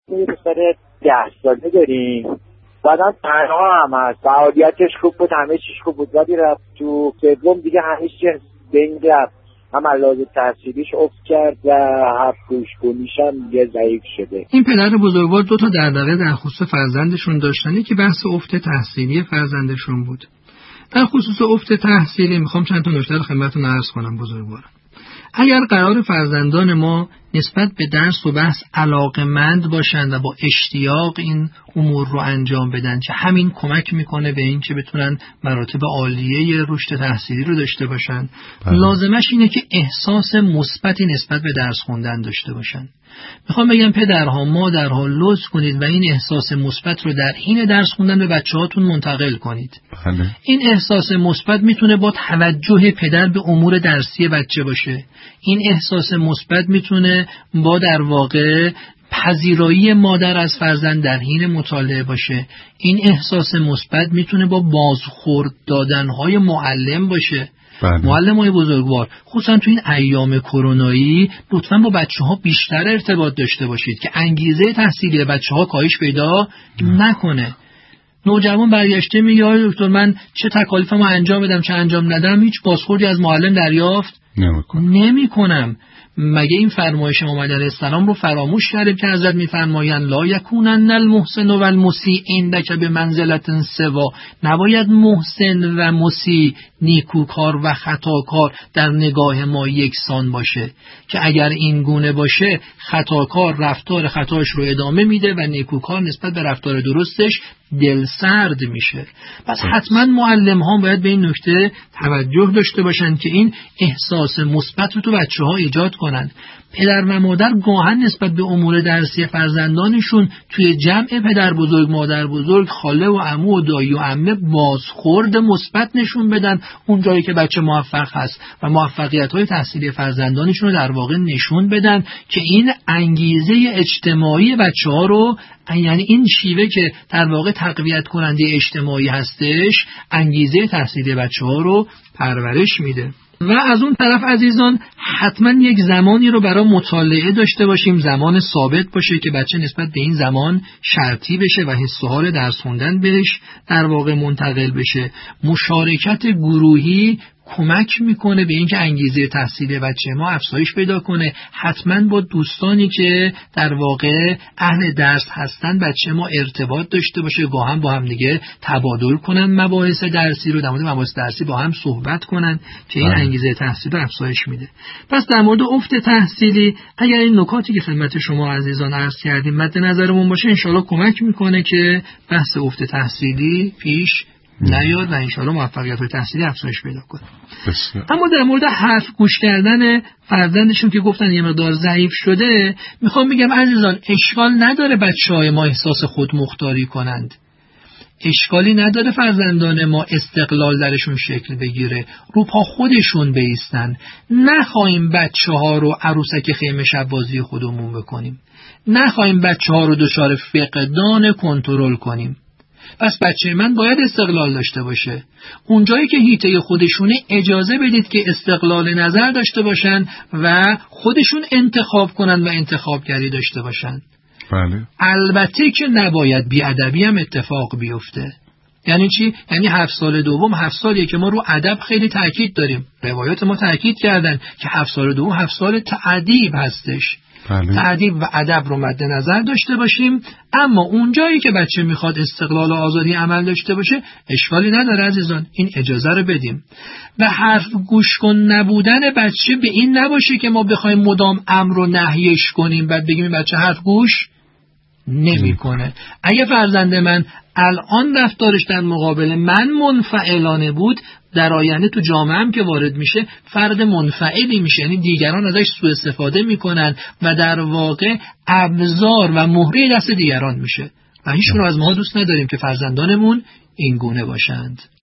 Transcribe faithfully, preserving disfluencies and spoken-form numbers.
یه پسر ده ساله داریم، بعدم تنها هم هست، فعالیتش خوب بود، همه چیش خوب بود، ولی رفت تو سوم دیگه همه چیز بین رفت، هم علاوه تحصیلیش افت کرد و حرف گوش کنیش هم یه ضعیف شده. این پدر بزرگوار دو تا دغدغه در خصوص فرزندشون داشتن که بحث افت تحصیلی فرزندشون بود. در خصوص افت تحصیلی میخوام چند تا نکته رو خدمتتون عرض کنم بزرگوار. اگر قرار فرزندان ما نسبت به درس و بحث علاقه‌مند باشند و با اشتیاق این امور رو انجام بدن که همین کمک میکنه به این که بتونن مراتب عالیه رشد تحصیلی رو داشته باشن، لازمش اینه که احساس مثبتی نسبت به درس خوندن داشته باشن. میخوام بگم پدرها مادرها لطف کنید و این احساس مثبت رو در حین درس خوندن به بچه‌هاتون منتقل کنید. بله. این احساس مثبت میتونه با توجه پدر به امور درسی بچه باشه. این احساس مثبت میتونه با در واقع پذیرایی مادر از فرزند در حین مطالعه باشه. این احساس مثبت میتونه با بازخورد دادنهای معلم باشه. بله. معلمای بزرگوار خصوصا تو این ایام کرونایی لطفاً با بچه‌ها بیشتر ارتباط داشته باشید که انگیزه تحصیلی بچه‌ها کاهش پیدا نکنه. نوجوان برگشته میگه آقای دکتر من چه تکالیفمو انجام بدم چه انجام ندم هیچ بازخوردی از معلم دریافت نمیکنم. نمیکنم. مگه این فرمایش محمد علیه السلام رو فراموش کردیم که حضرت میفرمایند لا یکونن المحسن و المسیء عندک بمنزلة سوا، نباید محسن و مسیء نیکوکار و خطاکار در نگاه ما یکسان باشه که اگر این گونه باشه خطاکار رفتار خطاش رو ادامه میده و نیکوکار نسبت به رفتار درستش دل سرد میشه. پس حتما معلم ها باید به این نکته توجه داشته باشن که این احساس مثبت رو تو بچه ها ایجاد کنن. پدر و مادر گاهن نسبت به امور درسی فرزندانشون توی جمع پدر بزرگ مادر بزرگ خاله و عمو و دایی و عمه بازخورد مثبت نشون بدن اون جایی که بچه موفق هست و موفقیت های تحصیلی فرزندانشون رو در واقع نشون بدن که این انگیزه اجتماعی بچه ها رو، یعنی این شیوه که در واقع تقویت کننده اجتماعی هستش انگیزه تحصیلی بچه ها رو پرورش میده. و از اون طرف عزیزان حتما یک زمانی رو برای مطالعه داشته باشیم، زمان ثابت باشه که بچه نسبت به این زمان شرطی بشه و حس و حال درس خوندن بهش در واقع منتقل بشه. مشارکت گروهی کمک میکنه به اینکه انگیزه تحصیلی بچه ما افزایش پیدا کنه. حتما با دوستانی که در واقع اهل درس هستن بچه ما ارتباط داشته باشه، گاهن با هم دیگه تبادل کنن مباحث درسی رو، در مورد مباحث درسی با هم صحبت کنن که این انگیزه تحصیلی رو افزایش میده. پس در مورد افت تحصیلی اگر این نکاتی که خدمت شما عزیزان عرض کردیم مد نظرمون باشه انشالله کمک میکنه که بحث افت تحصیلی پیش نیاد و انشاءالله موفقیت های تحصیلی افزایش پیدا کنه. اما در مورد حرف گوش کردن فرزندشون که گفتن یه مقدار ضعیف شده، میخوام بگم عزیزان اشکال نداره بچهای ما احساس خود مختاری کنند، اشکالی نداره فرزندان ما استقلال درشون شکل بگیره، رو پا خودشون بایستن. نخواهیم بچه ها رو عروسک خیمه شب بازی خودمون بکنیم، نخواهیم بچه ها رو دچار فقدان کنترل کنیم. پس بچه من باید استقلال داشته باشه. اونجایی که هیته خودشونه اجازه بدید که استقلال نظر داشته باشن و خودشون انتخاب کنن و انتخابگری داشته باشن. بله. البته که نباید بی‌ادبی هم اتفاق بیفته. یعنی چی؟ یعنی هفت سال دوم هفت سالیه که ما رو ادب خیلی تاکید داریم. روایات ما تاکید کردن که هفت سال دوم هفت سال تأدیب هستش. بله. تأدیب و ادب رو مد نظر داشته باشیم. اما اونجایی که بچه میخواد استقلال و آزادی عمل داشته باشه اشکالی نداره عزیزان، این اجازه رو بدیم. و حرف گوش کن نبودن بچه به این نباشه که ما بخوایم مدام امر و نهیش کنیم بعد بگیم بچه حرف گوش نمیکنه. اگه فرزند من الان رفتارش در مقابل من منفعلانه بود، در آینده تو جامعه هم که وارد میشه فرد منفعلی میشه، یعنی دیگران ازش سوء استفاده میکنن و در واقع ابزار و مهره دست دیگران میشه و هیچ کنو از ما دوست نداریم که فرزندانمون این گونه باشند.